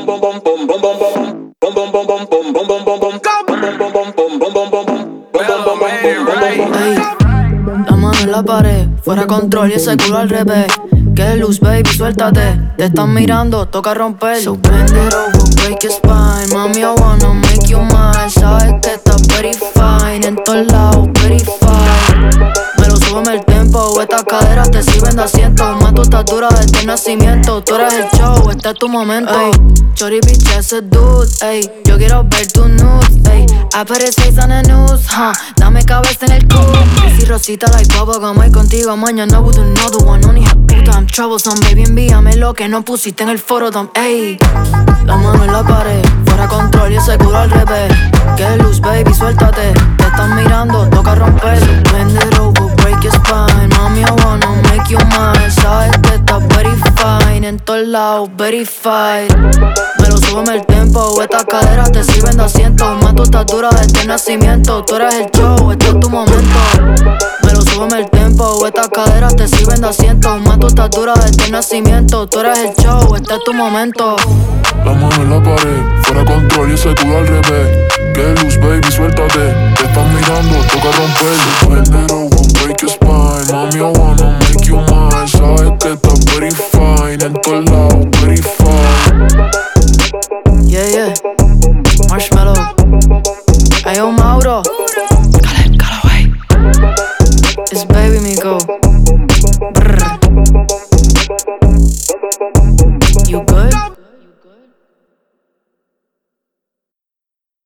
La mano en la pared, fuera control y ese culo al revés. Que luz, baby, suéltate. Te están mirando, toca romper. So bend it over, break your spine. Mami, I wanna make you mine. Sabes que estás very fine, en todos lados, very fine. Me lo súbeme el tempo, estas caderas te sirven de asiento. Más tu estatura desde el nacimiento. Tú eres el show, este es tu momento. Chori, bitch, ese dude, ey. Yo quiero ver tu nudes, ey. I put his face on the news, Dame cabeza en el culo. Y si Rosita like bubblegum, hoy contigo, mañana with another one. No hija puta, I'm troublesome, baby, envíame lo que no pusiste en el foro, ey. La mano en la pared, fuera control y ese culo al revés. Que luz, baby, suéltate. Te están mirando, toca romper. Bend it over, break your spine. Mami, I wanna make you mine. Sabes que estás very fine, en todos lados, very fine. Me lo súbeme el tempo, estas caderas te sirven de asiento. Más tu estatura desde el nacimiento. Tú eres el show, este es tu momento. Me lo súbeme el tempo, estas caderas te sirven de asiento. Más tu estatura desde el nacimiento. Tú eres el show, este es tu momento. La mano en la pared, fuera control y ese culo al revés. Que luz, baby, suéltate. Te están mirando, toca romper. Bend it over, break your spine. Mami, I wanna make you mine. Sabes que estás very fine, en todos lados, very fine. Yeah, Marshmallow. Ayo, Mauro. Call away. It's Baby Miko.